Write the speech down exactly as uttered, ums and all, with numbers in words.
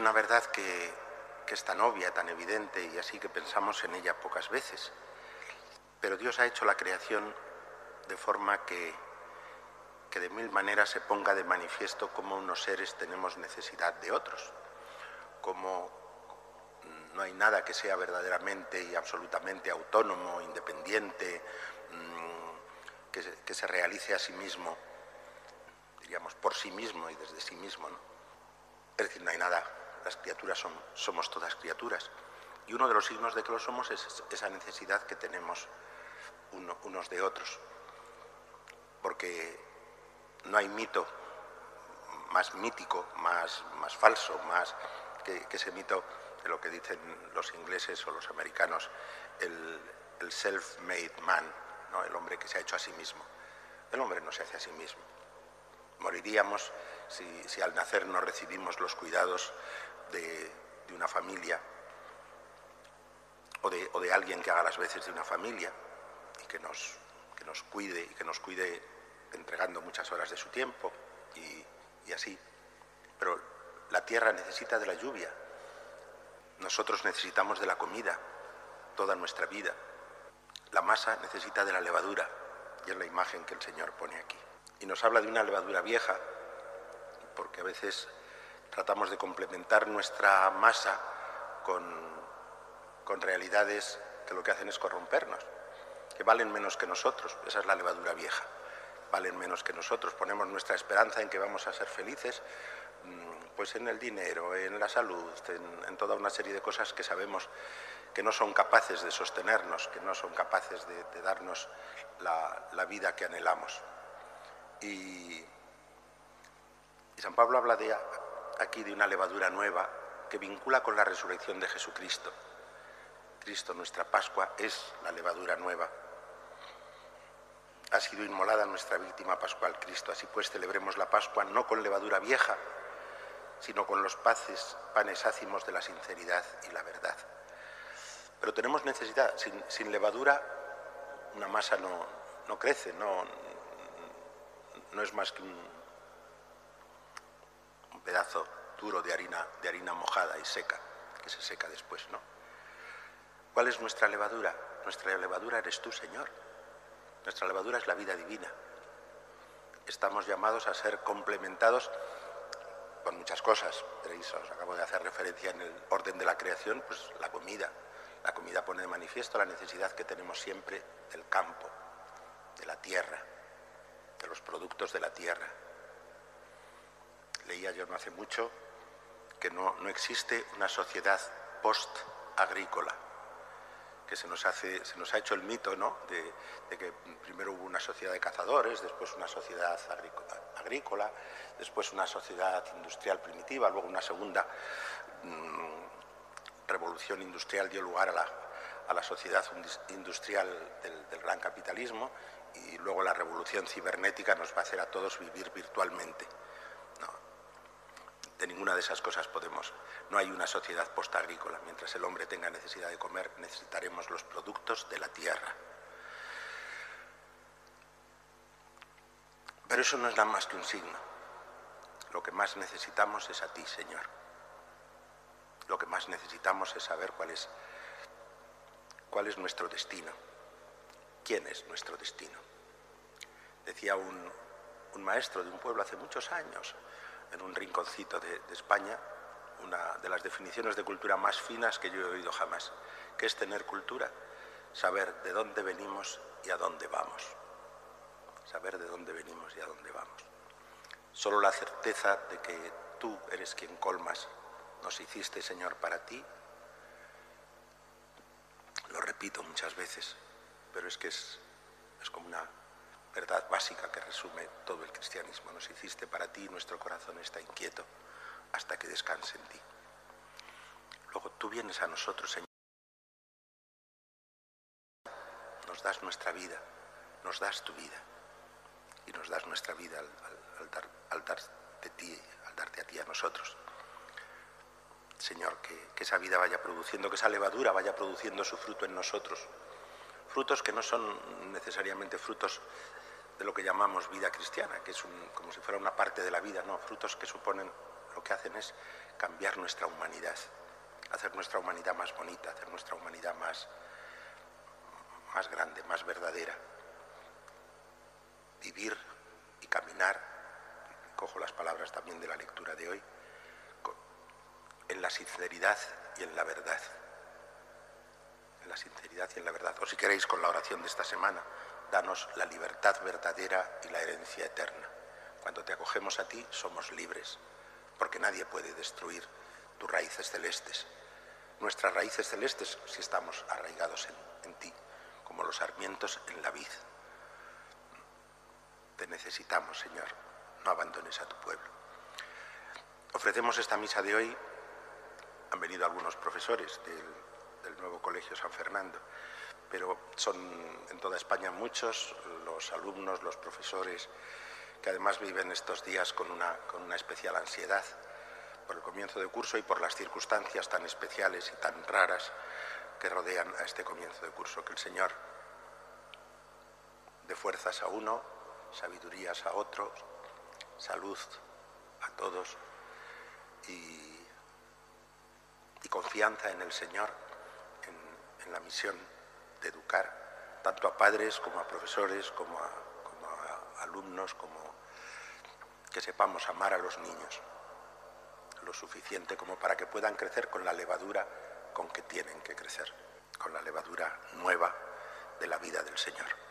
una verdad que, que es tan obvia, tan evidente y así que pensamos en ella pocas veces. Pero Dios ha hecho la creación de forma que, que de mil maneras se ponga de manifiesto cómo unos seres tenemos necesidad de otros, cómo no hay nada que sea verdaderamente y absolutamente autónomo, independiente, que se, que se realice a sí mismo, diríamos, por sí mismo y desde sí mismo, ¿no? Es decir, no hay nada, las criaturas son, somos todas criaturas. Y uno de los signos de que lo somos es esa necesidad que tenemos uno, unos de otros. Porque no hay mito más mítico, más, más falso, más que, que ese mito de lo que dicen los ingleses o los americanos, el, el self-made man, ¿no? El hombre que se ha hecho a sí mismo. El hombre no se hace a sí mismo. Moriríamos si, si al nacer no recibimos los cuidados de, de una familia o de, o de alguien que haga las veces de una familia y que nos, que nos cuide y que nos cuide entregando muchas horas de su tiempo y, y así. Pero la tierra necesita de la lluvia. Nosotros necesitamos de la comida toda nuestra vida. La masa necesita de la levadura y es la imagen que el Señor pone aquí. Y nos habla de una levadura vieja porque a veces tratamos de complementar nuestra masa con, con realidades que lo que hacen es corrompernos, que valen menos que nosotros. Esa es la levadura vieja. Valen menos que nosotros. Ponemos nuestra esperanza en que vamos a ser felices, pues en el dinero, en la salud, en, en toda una serie de cosas que sabemos que no son capaces de sostenernos, que no son capaces de, de darnos la, la vida que anhelamos. Y, y San Pablo habla de, aquí de una levadura nueva que vincula con la resurrección de Jesucristo. Cristo, nuestra Pascua, es la levadura nueva. Ha sido inmolada nuestra víctima pascual, Cristo. Así pues, celebremos la Pascua no con levadura vieja, sino con los paces, panes ácimos de la sinceridad y la verdad. Pero tenemos necesidad. Sin, sin levadura, una masa no, no crece, no, no es más que un, un pedazo duro de harina, de harina mojada y seca, que se seca después, ¿no? ¿Cuál es nuestra levadura? Nuestra levadura eres tú, Señor. Nuestra levadura es la vida divina. Estamos llamados a ser complementados con muchas cosas. Veréis, os acabo de hacer referencia en el orden de la creación, pues la comida. La comida pone de manifiesto la necesidad que tenemos siempre del campo, de la tierra, de los productos de la tierra. Leía yo no hace mucho que no, no existe una sociedad post-agrícola, que se nos, hace, se nos ha hecho el mito, ¿no?, de, de que primero hubo una sociedad de cazadores, después una sociedad agrícola, después una sociedad industrial primitiva, luego una segunda mmm, revolución industrial dio lugar a la, a la sociedad industrial del, del gran capitalismo, y luego la revolución cibernética nos va a hacer a todos vivir virtualmente. No, de ninguna de esas cosas podemos. No hay una sociedad postagrícola. Mientras el hombre tenga necesidad de comer, necesitaremos los productos de la tierra. Pero eso no es nada más que un signo. Lo que más necesitamos es a ti, Señor. Lo que más necesitamos es saber cuál es, cuál es nuestro destino. ¿Quién es nuestro destino? Decía un, un maestro de un pueblo hace muchos años, en un rinconcito de, de España, una de las definiciones de cultura más finas que yo he oído jamás. ¿Qué es tener cultura? Saber de dónde venimos y a dónde vamos. Saber de dónde venimos y a dónde vamos. Solo la certeza de que tú eres quien colmas, nos hiciste, Señor, para ti. Lo repito muchas veces, pero es que es, es como una verdad básica que resume todo el cristianismo. Nos hiciste para ti, nuestro corazón está inquieto hasta que descanse en ti. Luego tú vienes a nosotros, Señor. Nos das nuestra vida, nos das tu vida y nos das nuestra vida al, al, al, dar, al darte ti, al darte a ti a nosotros. Señor, que, que esa vida vaya produciendo, que esa levadura vaya produciendo su fruto en nosotros. Frutos que no son necesariamente frutos de lo que llamamos vida cristiana, que es un, como si fuera una parte de la vida, no, frutos que suponen, lo que hacen es cambiar nuestra humanidad, hacer nuestra humanidad más bonita, hacer nuestra humanidad más, más grande, más verdadera. Vivir y caminar, cojo las palabras también de la lectura de hoy, en la sinceridad y en la verdad. En la sinceridad y en la verdad. O si queréis, con la oración de esta semana, danos la libertad verdadera y la herencia eterna. Cuando te acogemos a ti, somos libres, porque nadie puede destruir tus raíces celestes. Nuestras raíces celestes, si estamos arraigados en, en ti, como los sarmientos en la vid. Te necesitamos, Señor, no abandones a tu pueblo. Ofrecemos esta misa de hoy. Han venido algunos profesores del, del nuevo Colegio San Fernando, pero son en toda España muchos los alumnos, los profesores, que además viven estos días con una, con una especial ansiedad por el comienzo de curso y por las circunstancias tan especiales y tan raras que rodean a este comienzo de curso. Que el Señor dé fuerzas a uno, sabidurías a otros, salud a todos y y confianza en el Señor, en, en la misión de educar, tanto a padres como a profesores, como a, como a alumnos, como que sepamos amar a los niños lo suficiente como para que puedan crecer con la levadura con que tienen que crecer, con la levadura nueva de la vida del Señor.